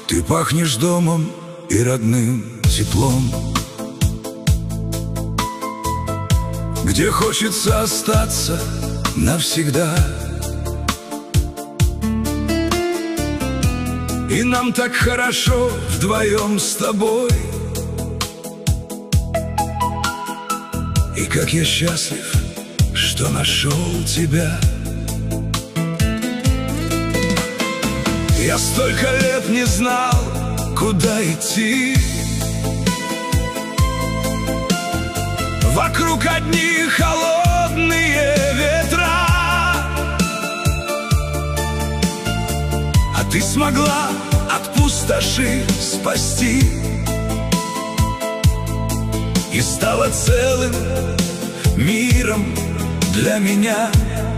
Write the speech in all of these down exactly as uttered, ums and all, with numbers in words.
Ты пахнешь домом и родным теплом, где хочется остаться навсегда. И нам так хорошо вдвоем с тобой. И как я счастлив, что нашел тебя. Я столько лет не знал, куда идти. Вокруг одни холодные ветра, а ты смогла от пустоши спасти и стала целым миром для меня.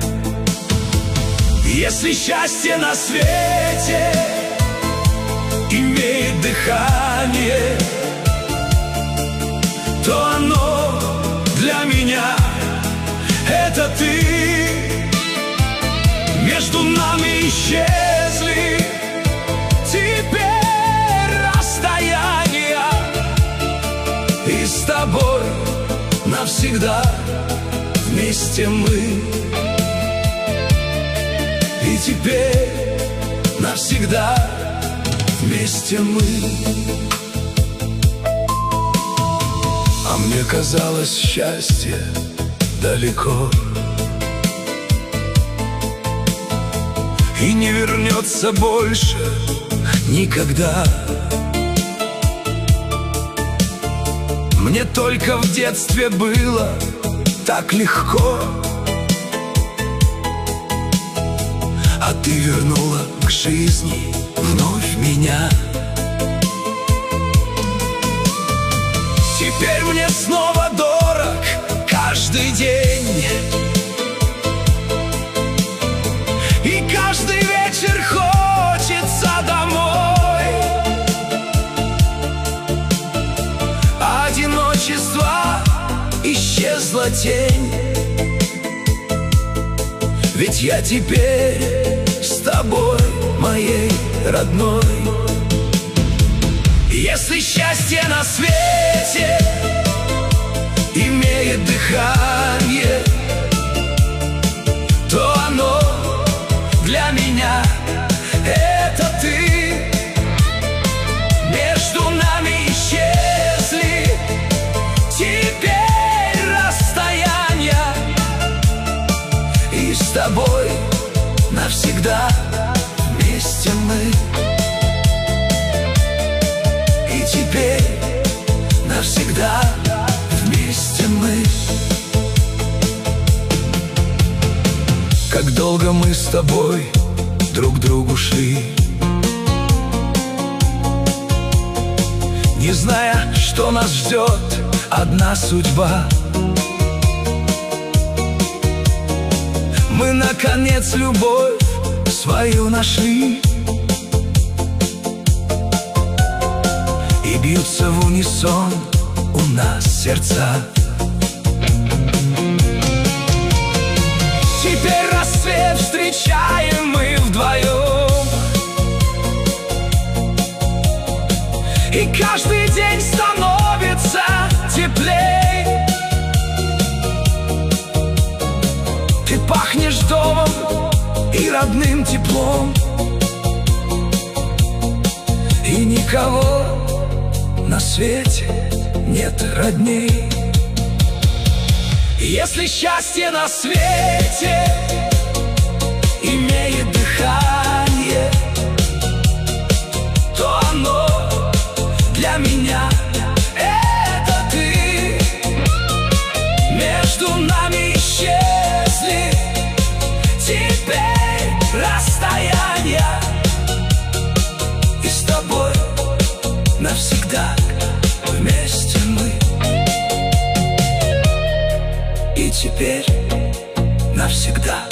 Если счастье на свете имеет дыхание, то оно для меня — это ты. Между нами исчезли теперь расстояния, и с тобой навсегда вместе мы. И теперь навсегда вместе мы. А мне казалось, счастье далеко и не вернется больше никогда. Мне только в детстве было так легко, а ты вернула к жизни вновь меня. Теперь мне снова дорог каждый день, и каждый вечер хочется домой. А одиночество исчезла тень, ведь я теперь с тобой, моей родной. Если счастье на свете имеет дыхание, то оно для меня — это ты. Между нами исчезли теперь расстояния, и с тобой навсегда вместе мы. И теперь навсегда вместе мы. Как долго мы с тобой друг к другу шли, не зная, что нас ждет одна судьба. Мы, наконец, любовь свою нашли, и бьются в унисон у нас сердца. Теперь рассвет встречаем мы вдвоем, и каждый день становится теплей. Ты пахнешь домом и родным теплом, и никого на свете нет родней. Если счастье на свете имеет дыхание, то оно для меня — это ты. Между нами исчезли теперь расстояния, и с тобой навсегда вместе мы. И теперь навсегда